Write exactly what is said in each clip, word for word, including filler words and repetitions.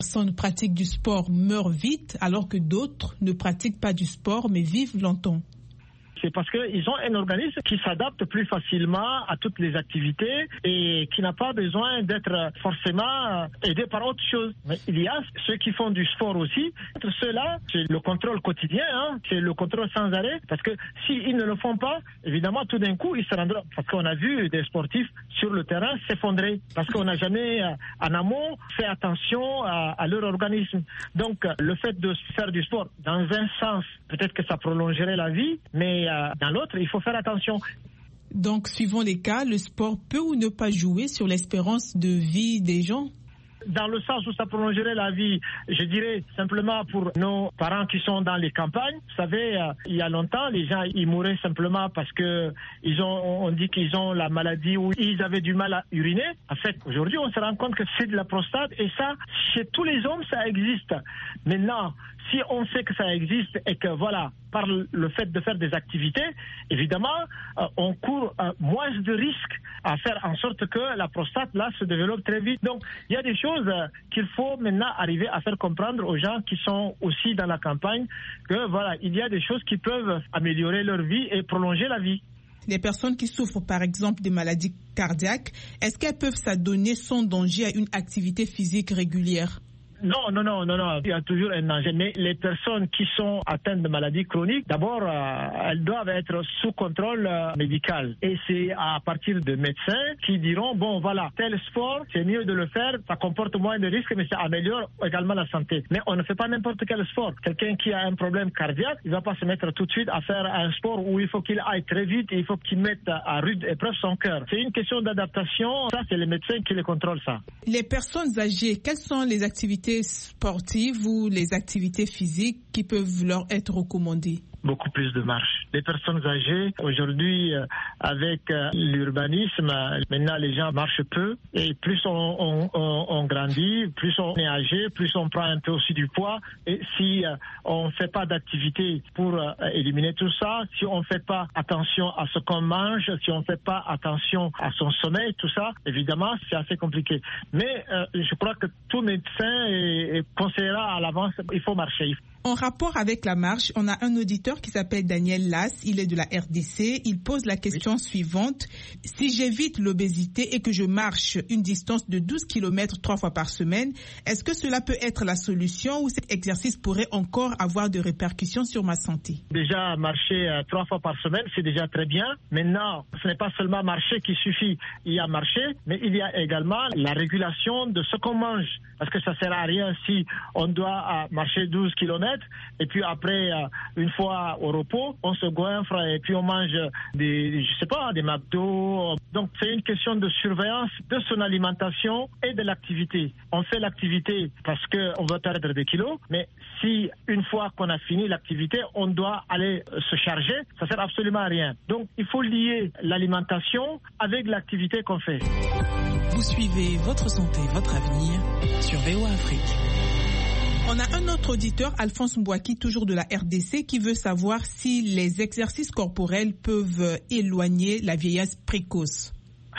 Personnes pratiquent du sport meurent vite alors que d'autres ne pratiquent pas du sport mais vivent longtemps. C'est parce qu'ils ont un organisme qui s'adapte plus facilement à toutes les activités et qui n'a pas besoin d'être forcément aidé par autre chose. Mais il y a ceux qui font du sport aussi. Entre ceux-là, c'est le contrôle quotidien, hein, c'est le contrôle sans arrêt. Parce que s'ils ne le font pas, évidemment, tout d'un coup, ils se rendront. Parce qu'on a vu des sportifs sur le terrain s'effondrer. Parce qu'on n'a jamais, en amont, fait attention à, à leur organisme. Donc, le fait de faire du sport, dans un sens, peut-être que ça prolongerait la vie, mais dans l'autre, il faut faire attention. Donc, suivant les cas, le sport peut ou ne pas jouer sur l'espérance de vie des gens? Dans le sens où ça prolongerait la vie, je dirais simplement pour nos parents qui sont dans les campagnes. Vous savez, euh, il y a longtemps, les gens ils mouraient simplement parce que ils ont, on dit qu'ils ont la maladie ou ils avaient du mal à uriner. En fait, aujourd'hui, on se rend compte que c'est de la prostate et ça, chez tous les hommes, ça existe. Maintenant, si on sait que ça existe et que voilà, par le fait de faire des activités, évidemment, euh, on court euh, moins de risques à faire en sorte que la prostate là se développe très vite. Donc, il y a des choses euh, qu'il faut maintenant arriver à faire comprendre aux gens qui sont aussi dans la campagne que voilà, il y a des choses qui peuvent améliorer leur vie et prolonger la vie. Les personnes qui souffrent par exemple des maladies cardiaques, est-ce qu'elles peuvent s'adonner sans danger à une activité physique régulière? Non, non, non, non, non, il y a toujours un danger. Mais les personnes qui sont atteintes de maladies chroniques, d'abord, euh, elles doivent être sous contrôle euh, médical. Et c'est à partir de médecins qui diront, bon, voilà, tel sport, c'est mieux de le faire, ça comporte moins de risques, mais ça améliore également la santé. Mais on ne fait pas n'importe quel sport. Quelqu'un qui a un problème cardiaque, il ne va pas se mettre tout de suite à faire un sport où il faut qu'il aille très vite et il faut qu'il mette à rude épreuve son cœur. C'est une question d'adaptation. Ça, c'est les médecins qui les contrôlent, ça. Les personnes âgées, quelles sont les activités sportives ou les activités physiques qui peuvent leur être recommandées? Beaucoup plus de marche. Les personnes âgées, aujourd'hui, euh, avec euh, l'urbanisme, euh, maintenant les gens marchent peu. Et plus on, on, on, on grandit, plus on est âgé, plus on prend un peu aussi du poids. Et si euh, on ne fait pas d'activité pour euh, éliminer tout ça, si on ne fait pas attention à ce qu'on mange, si on ne fait pas attention à son sommeil, tout ça, évidemment, c'est assez compliqué. Mais euh, je crois que tout médecin est, est conseillera à l'avance, il faut marcher. En rapport avec la marche, on a un auditeur qui s'appelle Daniel Lass, il est de la R D C. Il pose la question oui. suivante. Si j'évite l'obésité et que je marche une distance de douze kilomètres trois fois par semaine, est-ce que cela peut être la solution ou cet exercice pourrait encore avoir de répercussions sur ma santé? Déjà, marcher euh, trois fois par semaine, c'est déjà très bien. Maintenant, ce n'est pas seulement marcher qui suffit. Il y a marcher, mais il y a également la régulation de ce qu'on mange. Parce que ça ne sert à rien si on doit euh, marcher douze kilomètres et puis après, euh, une fois au repos, on se goinfre et puis on mange des, je sais pas, des McDo. Donc c'est une question de surveillance de son alimentation et de l'activité. On fait l'activité parce qu'on veut perdre des kilos, mais si une fois qu'on a fini l'activité, on doit aller se charger, ça sert absolument à rien. Donc il faut lier l'alimentation avec l'activité qu'on fait. Vous suivez Votre Santé, Votre Avenir sur V O A Afrique. On a un autre auditeur, Alphonse Mbouaki, toujours de la R D C, qui veut savoir si les exercices corporels peuvent éloigner la vieillesse précoce.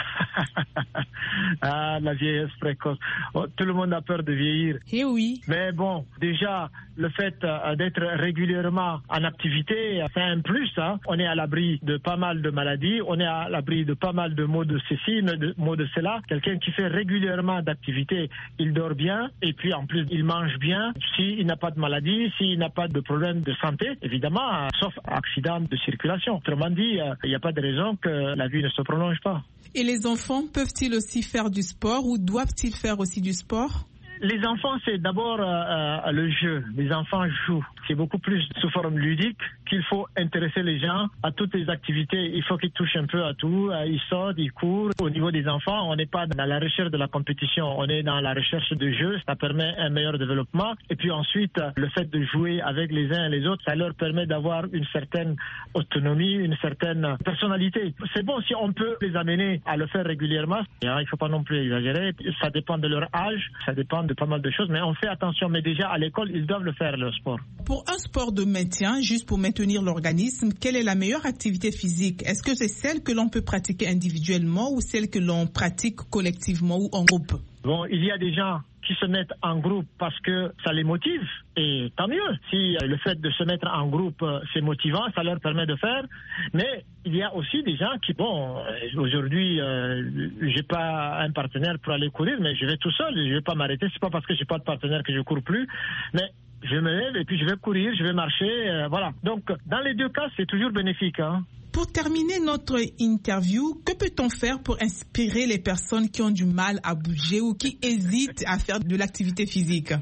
Ah, la vieillesse précoce. Oh, tout le monde a peur de vieillir. Eh oui. Mais bon, déjà, le fait euh, d'être régulièrement en activité, c'est un plus. Hein. On est à l'abri de pas mal de maladies, on est à l'abri de pas mal de maux de ceci, de maux de cela. Quelqu'un qui fait régulièrement d'activité, il dort bien et puis en plus, il mange bien. S'il n'a pas de maladie, s'il n'a pas de problème de santé, évidemment, euh, sauf accident de circulation. Autrement dit, il euh, n'y a pas de raison que la vie ne se prolonge pas. Et les enfants peuvent-ils aussi faire du sport ou doivent-ils faire aussi du sport? Les enfants, c'est d'abord euh, le jeu. Les enfants jouent. C'est beaucoup plus sous forme ludique qu'il faut intéresser les gens à toutes les activités. Il faut qu'ils touchent un peu à tout. Ils sortent, ils courent. Au niveau des enfants, on n'est pas dans la recherche de la compétition. On est dans la recherche de jeu. Ça permet un meilleur développement. Et puis ensuite, le fait de jouer avec les uns et les autres, ça leur permet d'avoir une certaine autonomie, une certaine personnalité. C'est bon si on peut les amener à le faire régulièrement. Il ne faut pas non plus exagérer. Ça dépend de leur âge. Ça dépend de pas mal de choses, mais on fait attention. Mais déjà, à l'école, ils doivent le faire, le sport. Pour un sport de maintien, juste pour maintenir l'organisme, quelle est la meilleure activité physique? Est-ce que c'est celle que l'on peut pratiquer individuellement ou celle que l'on pratique collectivement ou en groupe? Bon, il y a des gens qui se mettent en groupe parce que ça les motive, et tant mieux. Si le fait de se mettre en groupe, c'est motivant, ça leur permet de faire. Mais il y a aussi des gens qui, bon, aujourd'hui, euh, j'ai pas un partenaire pour aller courir, mais je vais tout seul, je vais pas m'arrêter. C'est pas parce que j'ai pas de partenaire que je cours plus, mais je me lève et puis je vais courir, je vais marcher, euh, voilà. Donc, dans les deux cas, c'est toujours bénéfique, hein. Pour terminer notre interview, que peut-on faire pour inspirer les personnes qui ont du mal à bouger ou qui hésitent à faire de l'activité physique?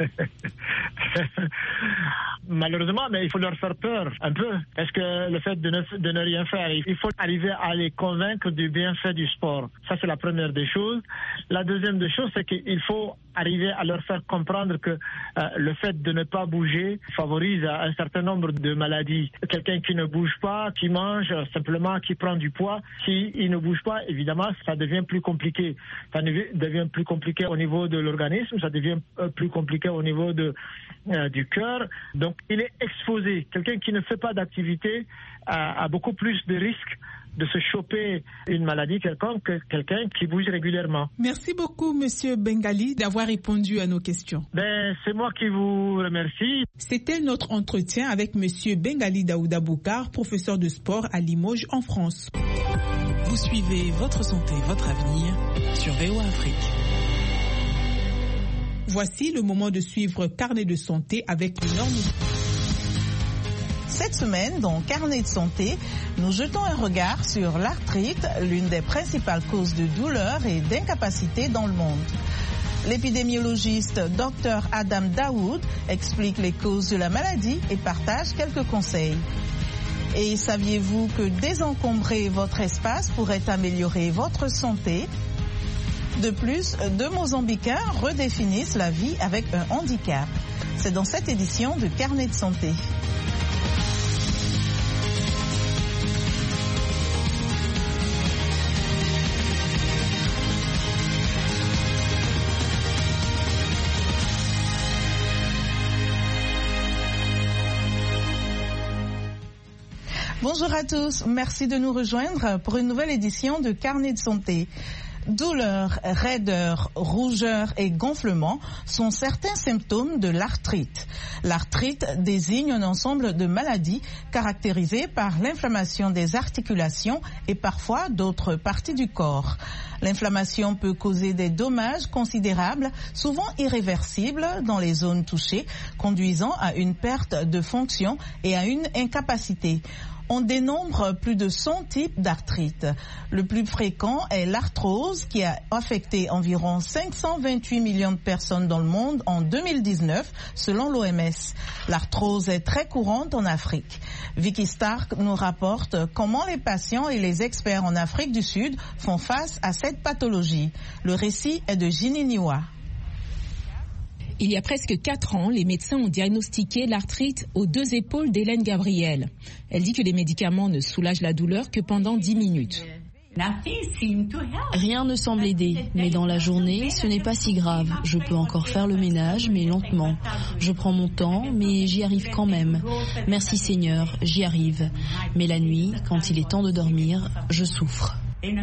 Malheureusement, mais il faut leur faire peur un peu. Parce que le fait de ne, de ne rien faire, il faut arriver à les convaincre du bienfait du sport. Ça, c'est la première des choses. La deuxième des choses, c'est qu'il faut arriver à leur faire comprendre que euh, le fait de ne pas bouger favorise un certain nombre de maladies. Quelqu'un qui ne bouge pas, qui mange simplement, qui prend du poids, s'il ne bouge pas, évidemment, ça devient plus compliqué. Ça devient plus compliqué au niveau de l'organisme, ça devient plus compliqué au niveau de, euh, du cœur. Donc, il est exposé. Quelqu'un qui ne fait pas d'activité a, a beaucoup plus de risques de se choper une maladie quelconque que quelqu'un qui bouge régulièrement. Merci beaucoup, Monsieur Bengali, d'avoir répondu à nos questions. Ben, c'est moi qui vous remercie. C'était notre entretien avec Monsieur Bengali Daouda Boukar, professeur de sport à Limoges, en France. Vous suivez Votre Santé, Votre Avenir sur V O A Afrique. Voici le moment de suivre Carnet de santé avec les normes. Cette semaine, dans Carnet de santé, nous jetons un regard sur l'arthrite, l'une des principales causes de douleur et d'incapacité dans le monde. L'épidémiologiste docteur Adam Daoud explique les causes de la maladie et partage quelques conseils. Et saviez-vous que désencombrer votre espace pourrait améliorer votre santé? De plus, deux Mozambicains redéfinissent la vie avec un handicap. C'est dans cette édition de Carnet de santé. Bonjour à tous, merci de nous rejoindre pour une nouvelle édition de Carnet de santé. Douleurs, raideurs, rougeurs et gonflements sont certains symptômes de l'arthrite. L'arthrite désigne un ensemble de maladies caractérisées par l'inflammation des articulations et parfois d'autres parties du corps. L'inflammation peut causer des dommages considérables, souvent irréversibles dans les zones touchées, conduisant à une perte de fonction et à une incapacité. On dénombre plus de cent types d'arthrite. Le plus fréquent est l'arthrose qui a affecté environ cinq cent vingt-huit millions de personnes dans le monde en deux mille dix-neuf, selon l'O M S. L'arthrose est très courante en Afrique. Vicky Stark nous rapporte comment les patients et les experts en Afrique du Sud font face à cette pathologie. Le récit est de Ginny Niwa. Il y a presque quatre ans, les médecins ont diagnostiqué l'arthrite aux deux épaules d'Hélène Gabriel. Elle dit que les médicaments ne soulagent la douleur que pendant dix minutes. Rien ne semble aider, mais dans la journée, ce n'est pas si grave. Je peux encore faire le ménage, mais lentement. Je prends mon temps, mais j'y arrive quand même. Merci Seigneur, j'y arrive. Mais la nuit, quand il est temps de dormir, je souffre.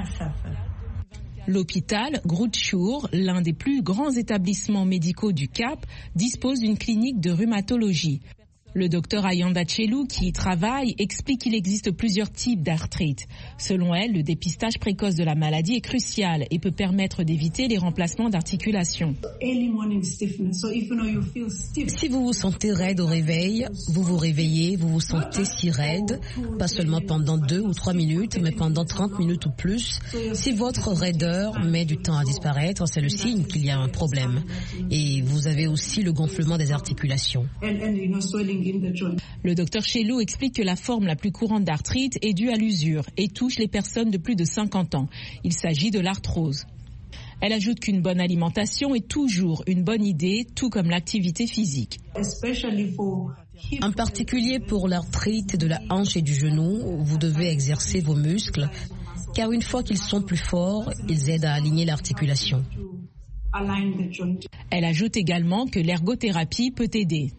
L'hôpital Groote Schuur, l'un des plus grands établissements médicaux du Cap, dispose d'une clinique de rhumatologie. Le docteur Ayanda Chelou, qui y travaille, explique qu'il existe plusieurs types d'arthrite. Selon elle, le dépistage précoce de la maladie est crucial et peut permettre d'éviter les remplacements d'articulations. Si vous vous sentez raide au réveil, vous vous réveillez, vous vous sentez si raide, pas seulement pendant deux ou trois minutes, mais pendant trente minutes ou plus. Si votre raideur met du temps à disparaître, c'est le signe qu'il y a un problème. Et vous avez aussi le gonflement des articulations. Le docteur Chelou explique que la forme la plus courante d'arthrite est due à l'usure et touche les personnes de plus de cinquante ans. Il s'agit de l'arthrose. Elle ajoute qu'une bonne alimentation est toujours une bonne idée, tout comme l'activité physique. En particulier pour l'arthrite de la hanche et du genou, vous devez exercer vos muscles, car une fois qu'ils sont plus forts, ils aident à aligner l'articulation. Elle ajoute également que l'ergothérapie peut aider.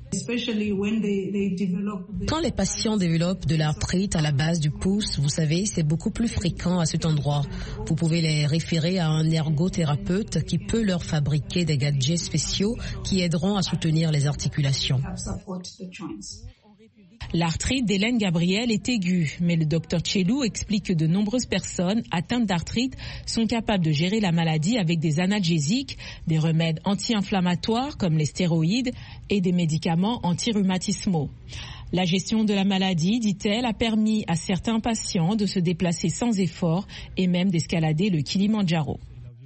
Quand les patients développent de l'arthrite à la base du pouce, vous savez, c'est beaucoup plus fréquent à cet endroit. Vous pouvez les référer à un ergothérapeute qui peut leur fabriquer des gadgets spéciaux qui aideront à soutenir les articulations. L'arthrite d'Hélène Gabriel est aiguë, mais le docteur Tchelou explique que de nombreuses personnes atteintes d'arthrite sont capables de gérer la maladie avec des analgésiques, des remèdes anti-inflammatoires comme les stéroïdes et des médicaments anti-rhumatismaux. La gestion de la maladie, dit-elle, a permis à certains patients de se déplacer sans effort et même d'escalader le Kilimandjaro.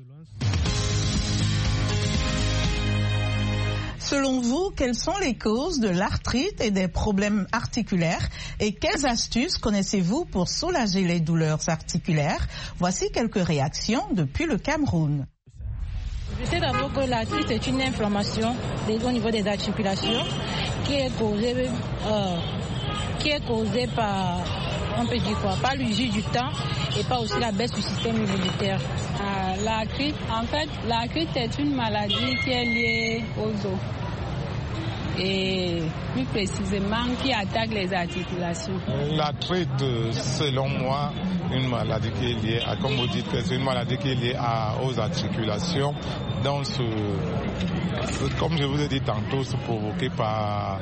Selon vous, quelles sont les causes de l'arthrite et des problèmes articulaires et quelles astuces connaissez-vous pour soulager les douleurs articulaires? Voici quelques réactions depuis le Cameroun. Je sais d'abord que l'arthrite est une inflammation au niveau des articulations qui est causée, euh, qui est causée par, on peut dire quoi, par l'usure du temps et par aussi la baisse du système immunitaire. Euh, l'arthrite, en fait, l'arthrite est une maladie qui est liée aux os. Et plus précisément qui attaque les articulations. L'arthrite, selon moi, une maladie qui est liée à, comme vous dites, c'est une maladie qui est liée à, aux articulations. Donc, ce, comme je vous ai dit tantôt, c'est provoqué par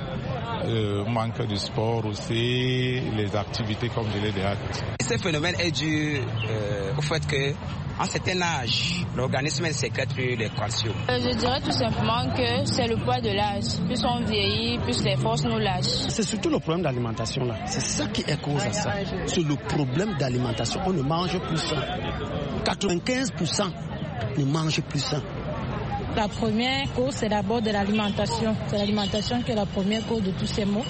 le manque de sport aussi, les activités comme je l'ai déjà dit. Ce phénomène est dû euh, au fait que à un certain âge, l'organisme sécrète plus le calcium. Je dirais tout simplement que c'est le poids de l'âge. Plus on vieillit, plus les forces nous lâchent. C'est surtout le problème d'alimentation là. C'est ça qui est cause à ça. C'est le problème d'alimentation. On ne mange plus sain. quatre-vingt-quinze pour cent ne mangent plus sain. La première cause, c'est d'abord de l'alimentation. C'est l'alimentation qui est la première cause de tous ces maux.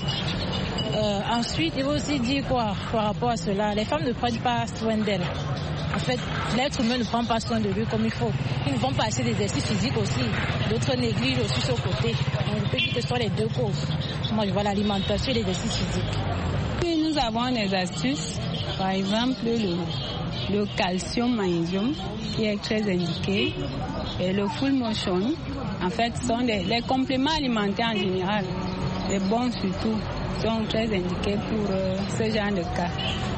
Euh, ensuite, il faut aussi dire quoi par rapport à cela. Les femmes ne prennent pas soin d'elles. En fait, l'être humain ne prend pas soin de lui comme il faut. Ils ne font pas assez d'exercice physique aussi. D'autres négligent aussi ce côté. On peut dire que ce sont les deux causes. Moi, je vois l'alimentation et l'exercice physique. Puis nous avons des astuces. Par exemple, le, le calcium magnésium qui est très indiqué. Et le full motion, en fait, sont des, les compléments alimentaires en général. Les bons surtout sont très indiqués pour euh, ce genre de cas.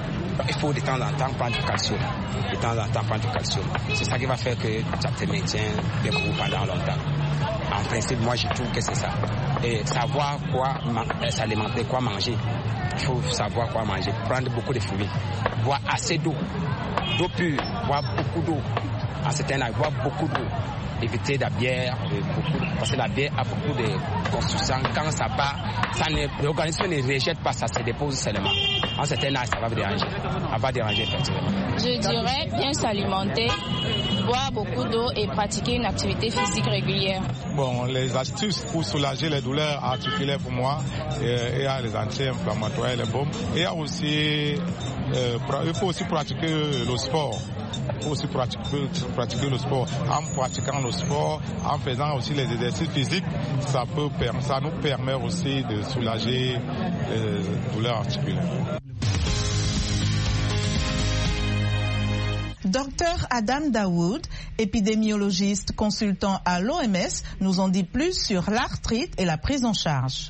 Il faut de temps en temps prendre du calcium. De temps en temps prendre du calcium. C'est ça qui va faire que ça te maintient debout pendant longtemps. En principe, moi, je trouve que c'est ça. Et savoir quoi s'alimenter, quoi manger. Il faut savoir quoi manger. Prendre beaucoup de fruits. Boire assez d'eau. D'eau pure. Boire beaucoup d'eau. En certain âge, boire beaucoup d'eau. Éviter la bière, beaucoup, parce que la bière a beaucoup de construction. Quand ça part, ça ne, l'organisme ne rejette pas, ça se dépose seulement. En certain âge, ça va déranger. Ça va déranger effectivement. Je dirais bien s'alimenter, boire beaucoup d'eau et pratiquer une activité physique régulière. Bon, les astuces pour soulager les douleurs articulaires pour moi, euh, il y a les anti-inflammatoires, les baumes. Et il y a aussi, euh, il faut aussi pratiquer le sport. Il faut aussi pratiquer, pratiquer le sport. En pratiquant le sport, en faisant aussi les exercices physiques, ça, peut, ça nous permet aussi de soulager les douleurs articulaires. Docteur Adam Dawood, épidémiologiste consultant à l'O M S, nous en dit plus sur l'arthrite et la prise en charge.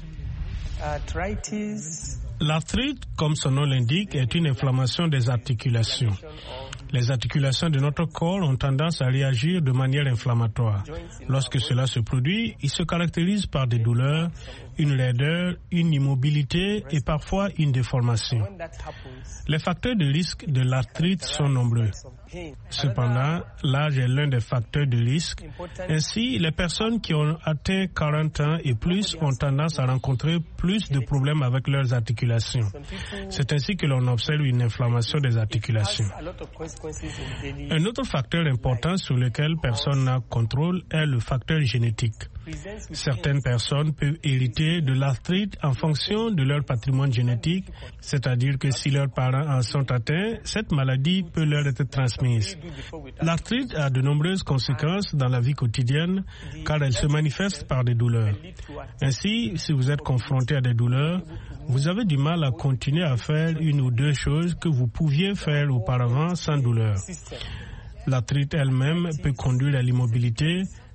L'arthrite, comme son nom l'indique, est une inflammation des articulations. Les articulations de notre corps ont tendance à réagir de manière inflammatoire. Lorsque cela se produit, il se caractérise par des douleurs, une laideur, une immobilité et parfois une déformation. Les facteurs de risque de l'arthrite sont nombreux. Cependant, l'âge est l'un des facteurs de risque. Ainsi, les personnes qui ont atteint quarante ans et plus ont tendance à rencontrer plus de problèmes avec leurs articulations. C'est ainsi que l'on observe une inflammation des articulations. Un autre facteur important sur lequel personne n'a contrôle est le facteur génétique. Certaines personnes peuvent hériter de l'arthrite en fonction de leur patrimoine génétique, c'est-à-dire que si leurs parents en sont atteints, cette maladie peut leur être transmise. L'arthrite a de nombreuses conséquences dans la vie quotidienne car elle se manifeste par des douleurs. Ainsi, si vous êtes confronté à des douleurs, vous avez du mal à continuer à faire une ou deux choses que vous pouviez faire auparavant sans douleur. L'arthrite elle-même peut conduire à l'immobilité,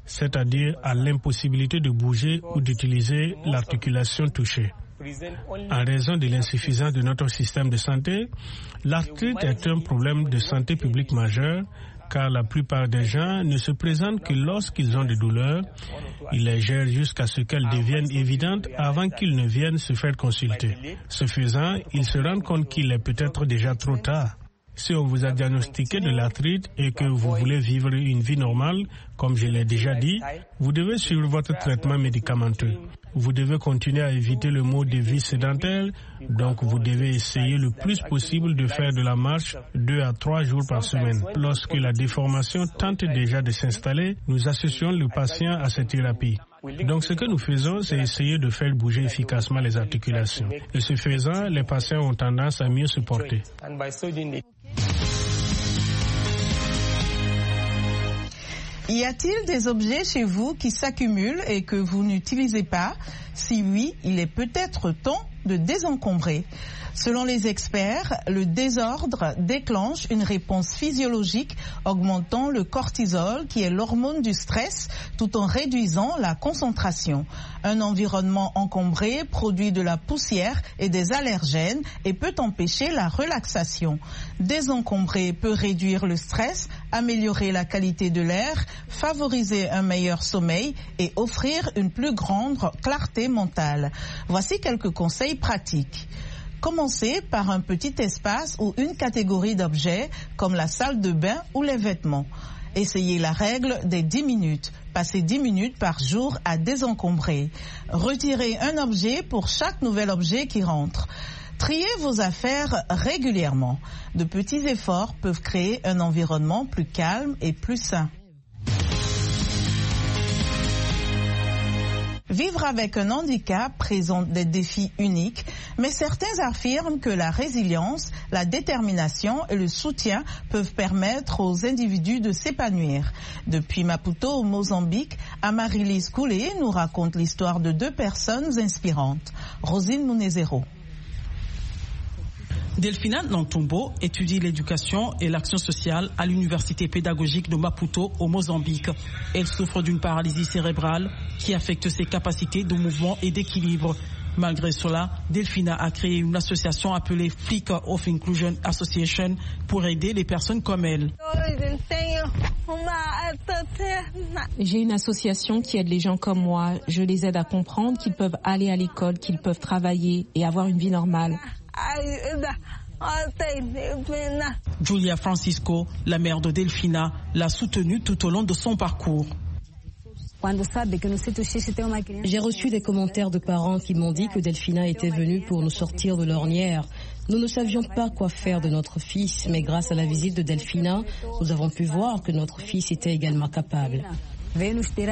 c'est-à-dire à l'impossibilité de bouger ou d'utiliser l'articulation touchée. En raison de l'insuffisance de notre système de santé, l'arthrite est un problème de santé publique majeur car la plupart des gens ne se présentent que lorsqu'ils ont des douleurs. Ils les gèrent jusqu'à ce qu'elles deviennent évidentes avant qu'ils ne viennent se faire consulter. Ce faisant, ils se rendent compte qu'il est peut-être déjà trop tard. Si on vous a diagnostiqué de l'arthrite et que vous voulez vivre une vie normale, comme je l'ai déjà dit, vous devez suivre votre traitement médicamenteux. Vous devez continuer à éviter le mode de vie sédentaire, donc vous devez essayer le plus possible de faire de la marche deux à trois jours par semaine. Lorsque la déformation tente déjà de s'installer, nous associons le patient à cette thérapie. Donc ce que nous faisons, c'est essayer de faire bouger efficacement les articulations. Et ce faisant, les patients ont tendance à mieux se porter. Y a-t-il des objets chez vous qui s'accumulent et que vous n'utilisez pas? Si oui, il est peut-être temps de désencombrer. Selon les experts, le désordre déclenche une réponse physiologique augmentant le cortisol, qui est l'hormone du stress, tout en réduisant la concentration. Un environnement encombré produit de la poussière et des allergènes et peut empêcher la relaxation. Désencombrer peut réduire le stress, améliorer la qualité de l'air, favoriser un meilleur sommeil et offrir une plus grande clarté mentale. Voici quelques conseils pratiques. Commencez par un petit espace ou une catégorie d'objets comme la salle de bain ou les vêtements. Essayez la règle des dix minutes. Passez dix minutes par jour à désencombrer. Retirez un objet pour chaque nouvel objet qui rentre. Triez vos affaires régulièrement. De petits efforts peuvent créer un environnement plus calme et plus sain. Vivre avec un handicap présente des défis uniques, mais certains affirment que la résilience, la détermination et le soutien peuvent permettre aux individus de s'épanouir. Depuis Maputo au Mozambique, Amaryllis Koulé nous raconte l'histoire de deux personnes inspirantes. Rosine Munezero. Delphina Nantumbo étudie l'éducation et l'action sociale à l'université pédagogique de Maputo au Mozambique. Elle souffre d'une paralysie cérébrale qui affecte ses capacités de mouvement et d'équilibre. Malgré cela, Delphina a créé une association appelée Flicker of Inclusion Association pour aider les personnes comme elle. J'ai une association qui aide les gens comme moi. Je les aide à comprendre qu'ils peuvent aller à l'école, qu'ils peuvent travailler et avoir une vie normale. Julia Francisco, la mère de Delphina, l'a soutenue tout au long de son parcours. J'ai reçu des commentaires de parents qui m'ont dit que Delphina était venue pour nous sortir de l'ornière. Nous ne savions pas quoi faire de notre fils, mais grâce à la visite de Delphina, nous avons pu voir que notre fils était également capable. Mais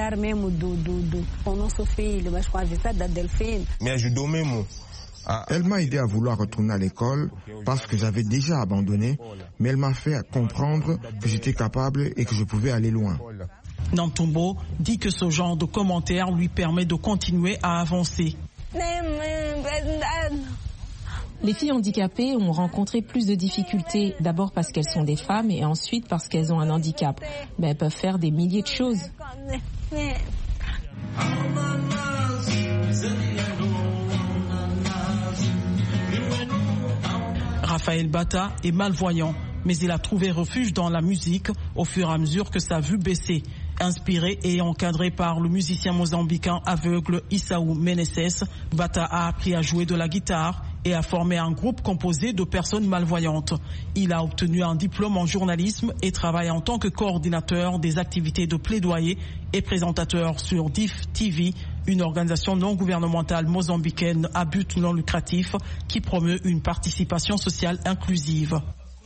ajudou mesmo. Elle m'a aidé à vouloir retourner à l'école parce que j'avais déjà abandonné, mais elle m'a fait comprendre que j'étais capable et que je pouvais aller loin. Nantumbo dit que ce genre de commentaires lui permet de continuer à avancer. Les filles handicapées ont rencontré plus de difficultés, d'abord parce qu'elles sont des femmes et ensuite parce qu'elles ont un handicap. Mais elles peuvent faire des milliers de choses. Raphaël Bata est malvoyant, mais il a trouvé refuge dans la musique au fur et à mesure que sa vue baissait. Inspiré et encadré par le musicien mozambicain aveugle Issaou Meneses, Bata a appris à jouer de la guitare et a formé un groupe composé de personnes malvoyantes. Il a obtenu un diplôme en journalisme et travaille en tant que coordinateur des activités de plaidoyer et présentateur sur D I F T V, une organisation non gouvernementale mozambicaine à but non lucratif qui promeut une participation sociale inclusive.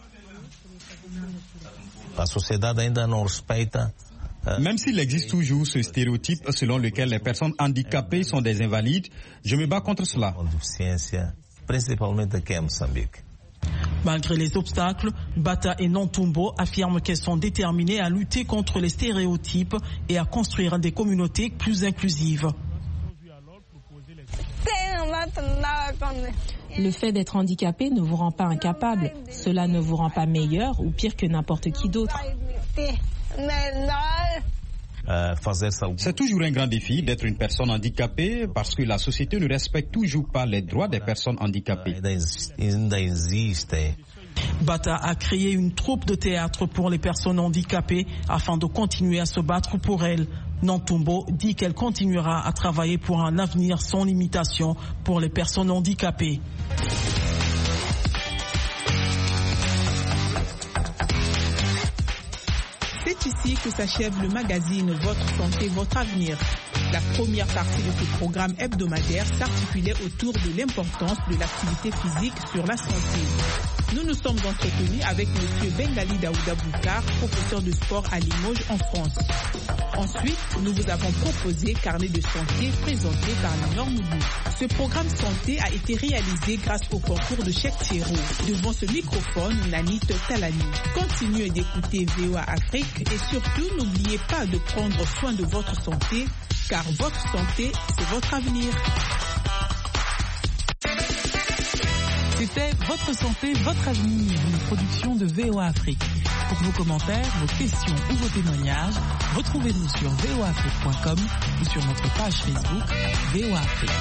A sociedade ainda não respeita. Même s'il existe toujours ce stéréotype selon lequel les personnes handicapées sont des invalides, je me bats contre cela. Malgré les obstacles, Bata et Nantumbo affirment qu'elles sont déterminées à lutter contre les stéréotypes et à construire des communautés plus inclusives. Le fait d'être handicapé ne vous rend pas incapable. Cela ne vous rend pas meilleur ou pire que n'importe qui d'autre. C'est toujours un grand défi d'être une personne handicapée parce que la société ne respecte toujours pas les droits des personnes handicapées. Bata a créé une troupe de théâtre pour les personnes handicapées afin de continuer à se battre pour elles. Nantumbo dit qu'elle continuera à travailler pour un avenir sans limitation pour les personnes handicapées. C'est ici que s'achève le magazine Votre Santé, Votre Avenir. La première partie de ce programme hebdomadaire s'articulait autour de l'importance de l'activité physique sur la santé. Nous nous sommes entretenus avec M. Bengali Daouda Boukar, professeur de sport à Limoges en France. Ensuite, nous vous avons proposé Carnet de santé présenté par Léonore Moubou. Ce programme santé a été réalisé grâce au concours de Cheikh Thierro. Devant ce microphone, Nanit Talani. Continuez d'écouter V O A Afrique et surtout n'oubliez pas de prendre soin de votre santé, car votre santé, c'est votre avenir. C'était Votre santé, votre avenir, une production de V O A Afrique. Pour vos commentaires, vos questions ou vos témoignages, retrouvez-nous sur v o a afrique point com ou sur notre page Facebook V O A Afrique.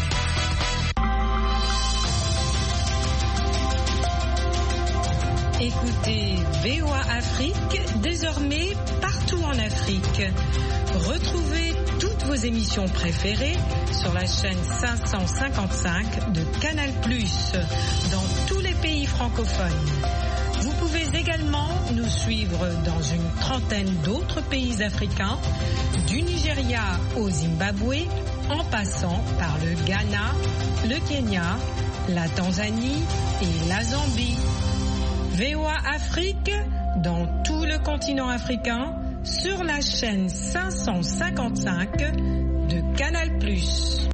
Écoutez V O A Afrique désormais partout en Afrique. Retrouvez toutes vos émissions préférées sur la chaîne cinq cent cinquante-cinq de Canal plus, dans tous les pays francophones. Vous pouvez également nous suivre dans une trentaine d'autres pays africains, du Nigeria au Zimbabwe, en passant par le Ghana, le Kenya, la Tanzanie et la Zambie. V O A Afrique, dans tout le continent africain, sur la chaîne cinq cent cinquante-cinq de Canal plus.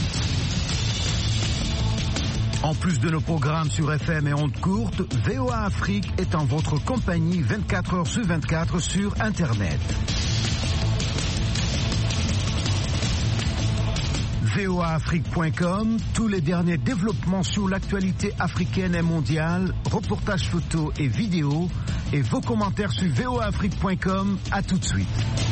En plus de nos programmes sur F M et ondes courtes, V O A Afrique est en votre compagnie vingt-quatre heures sur vingt-quatre sur Internet. V O A Afrique point com, tous les derniers développements sur l'actualité africaine et mondiale, reportages photos et vidéos, et vos commentaires sur V O A Afrique point com. À tout de suite.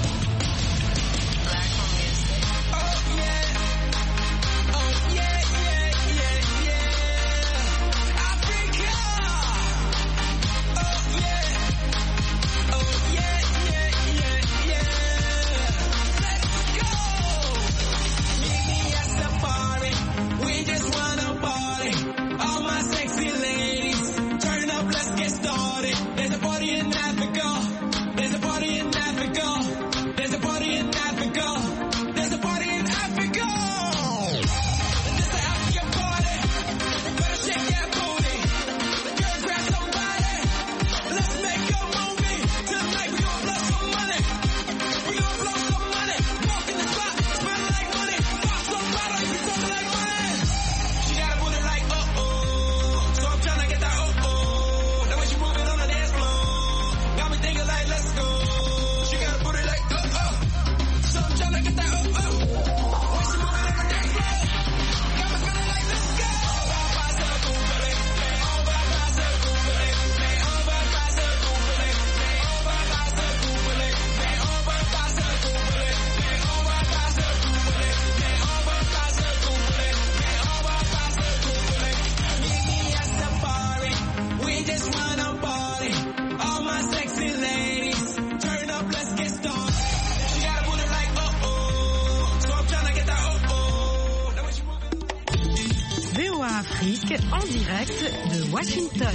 En direct de Washington.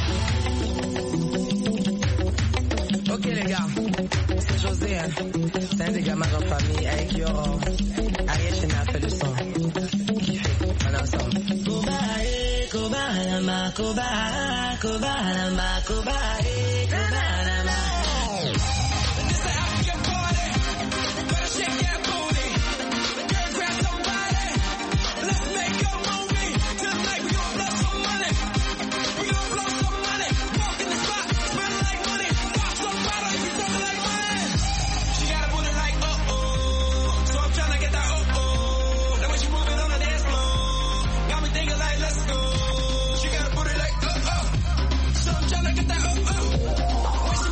Ok les gars, c'est José, hein. C'est un des gamins en famille avec Yoro. Ariel Chenet a fait le son. Kiffé, on est ensemble. Koba, eh, Koba, Lama, Koba, Koba, Lama, Koba, eh, Koba, Lama. Let's go. She got a booty like, uh, uh. So I'm tryna get that, uh, uh.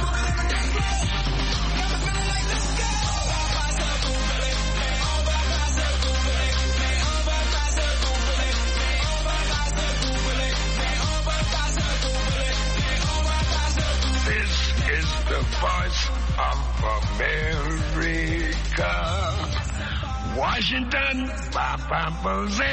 Washington, Papa Posé.